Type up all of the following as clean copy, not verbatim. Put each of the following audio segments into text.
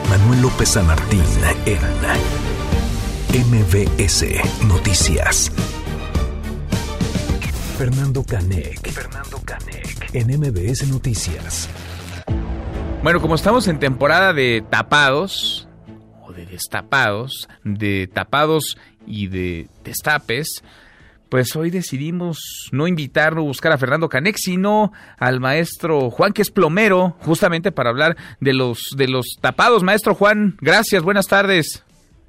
Manuel López San Martín en MBS Noticias. Fernando Canek en MBS Noticias. Bueno, como estamos en temporada de tapados o de destapados, de tapados y de destapes, pues hoy decidimos no invitarlo a buscar a Fernando Canek, sino al maestro Juan, que es plomero, justamente para hablar de los tapados. Maestro Juan, gracias, buenas tardes.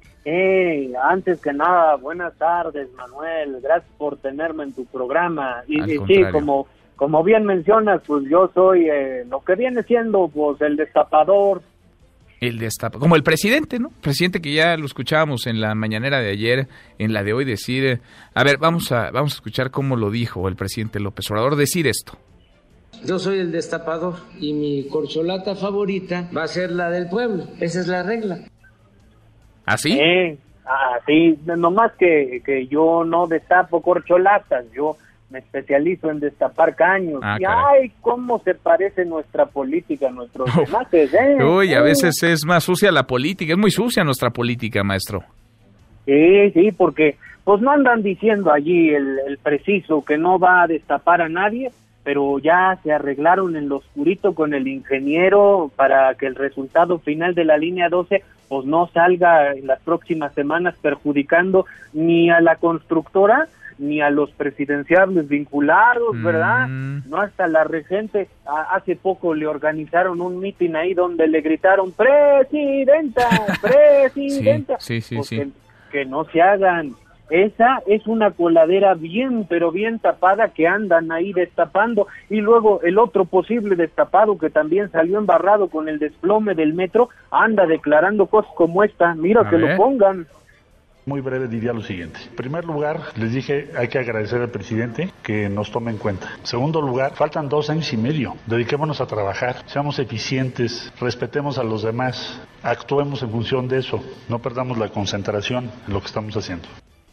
Antes que nada, buenas tardes, Manuel, gracias por tenerme en tu programa. Y sí, como bien mencionas, pues yo soy lo que viene siendo pues el destapador. Como el presidente, ¿no? Presidente que ya lo escuchábamos en la mañanera de ayer, en la de hoy decir, a ver, vamos a escuchar cómo lo dijo el presidente López Obrador, decir esto. Yo soy el destapador y mi corcholata favorita va a ser la del pueblo, esa es la regla. ¿Así? Sí, nomás que yo no destapo corcholatas, yo me especializo en destapar caños. Y ay, cómo se parece nuestra política, nuestros debates, Uy, a veces es más sucia la política, es muy sucia nuestra política, maestro. Sí, porque pues no andan diciendo allí el preciso que no va a destapar a nadie, pero ya se arreglaron en lo oscurito con el ingeniero para que el resultado final de la línea 12 pues no salga en las próximas semanas perjudicando ni a la constructora ni a los presidenciables vinculados, ¿verdad? No, hasta la regente hace poco le organizaron un mitin ahí donde le gritaron ¡Presidenta! ¡Presidenta! Sí. Que no se hagan. Esa es una coladera bien, pero bien tapada que andan ahí destapando. Y luego el otro posible destapado que también salió embarrado con el desplome del metro, anda declarando cosas como esta. Mira, que lo pongan. Muy breve diría lo siguiente. En primer lugar, les dije, hay que agradecer al presidente que nos tome en cuenta. En segundo lugar, faltan 2 años y medio. Dediquémonos a trabajar, seamos eficientes, respetemos a los demás, actuemos en función de eso, no perdamos la concentración en lo que estamos haciendo.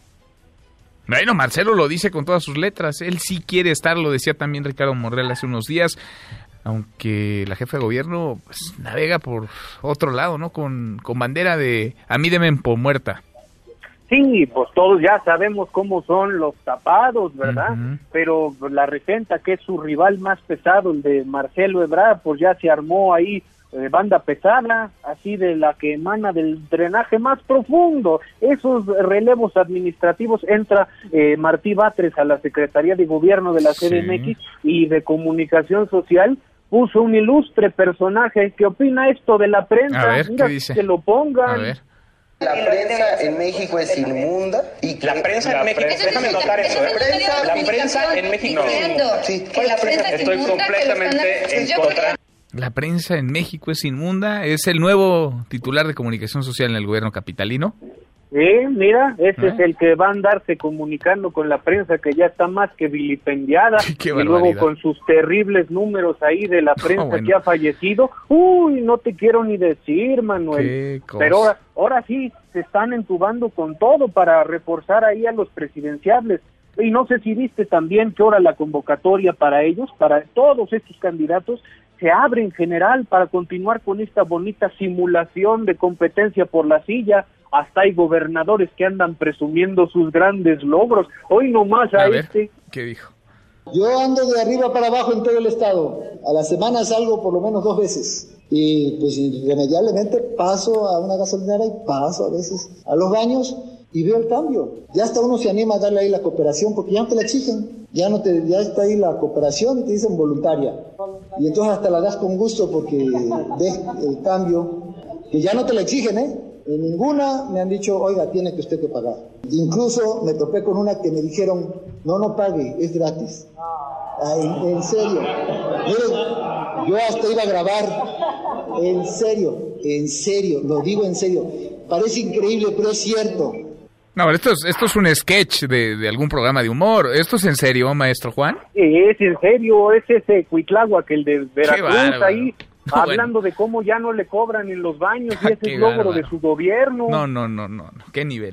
Bueno, Marcelo lo dice con todas sus letras, él sí quiere estar, lo decía también Ricardo Monreal hace unos días, aunque la jefa de gobierno pues, navega por otro lado, ¿no? Con bandera de a mí denme por muerta. Sí, pues todos ya sabemos cómo son los tapados, ¿verdad? Pero la regenta, que es su rival más pesado, el de Marcelo Ebrard, pues ya se armó ahí banda pesada, así de la que emana del drenaje más profundo. Esos relevos administrativos, entra Martí Batres a la Secretaría de Gobierno de la CDMX y de Comunicación Social, puso un ilustre personaje que opina esto de la prensa. A ver, mira, ¿qué dice? Que lo pongan. A ver. La prensa en México es inmunda y la prensa en México, déjame notar eso, la prensa en México sí, estoy completamente en contra. La prensa en México es inmunda, es el nuevo titular de comunicación social en el gobierno capitalino. Mira, ese es el que va a andarse comunicando con la prensa que ya está más que vilipendiada Qué y luego con sus terribles números ahí de la prensa que ha fallecido. Uy, no te quiero ni decir, Manuel. Pero ahora sí se están entubando con todo para reforzar ahí a los presidenciables. Y no sé si viste también que ahora la convocatoria para ellos, para todos estos candidatos, se abre en general para continuar con esta bonita simulación de competencia por la silla. Hasta hay gobernadores que andan presumiendo sus grandes logros. Hoy nomás a ver, ¿qué dijo? Yo ando de arriba para abajo en todo el estado. A la semana salgo por lo menos 2 veces. Y pues irremediablemente paso a una gasolinera y paso a veces a los baños y veo el cambio. Ya hasta uno se anima a darle ahí la cooperación porque ya no te la exigen. Ya está ahí la cooperación y te dicen voluntaria. Y entonces hasta la das con gusto porque ves el cambio, que ya no te la exigen, En ninguna me han dicho, oiga, tiene que usted que pagar. Incluso me topé con una que me dijeron, no pague, es gratis. Ay, en serio. Miren, yo hasta iba a grabar. En serio, lo digo en serio. Parece increíble, pero es cierto. No, esto es un sketch de algún programa de humor. ¿Esto es en serio, maestro Juan? Es en serio, es ese Cuitláhuac, el de Veracruz, ahí, hablando de cómo ya no le cobran en los baños, y ese es logro de su gobierno. No, qué nivel.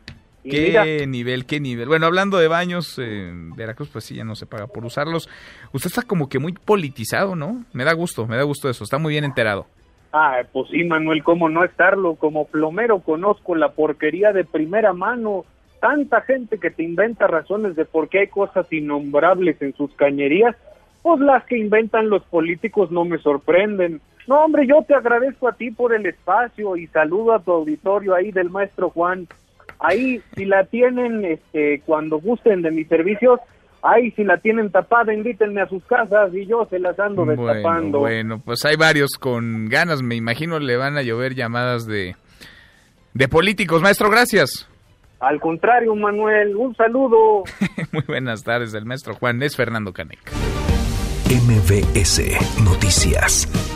Qué nivel. Bueno, hablando de baños, Veracruz, pues sí, ya no se paga por usarlos. Usted está como que muy politizado, ¿no? Me da gusto eso, está muy bien enterado. Pues sí, Manuel, cómo no estarlo. Como plomero conozco la porquería de primera mano. Tanta gente que te inventa razones de por qué hay cosas innombrables en sus cañerías, pues las que inventan los políticos no me sorprenden. No, hombre, yo te agradezco a ti por el espacio y saludo a tu auditorio ahí del maestro Juan. Ahí, si la tienen, cuando gusten de mis servicios, ahí si la tienen tapada, invítenme a sus casas y yo se las ando destapando. Bueno, pues hay varios con ganas, me imagino le van a llover llamadas de políticos. Maestro, gracias. Al contrario, Manuel, un saludo. Muy buenas tardes, el maestro Juan. Es Fernando Canek. MBS Noticias.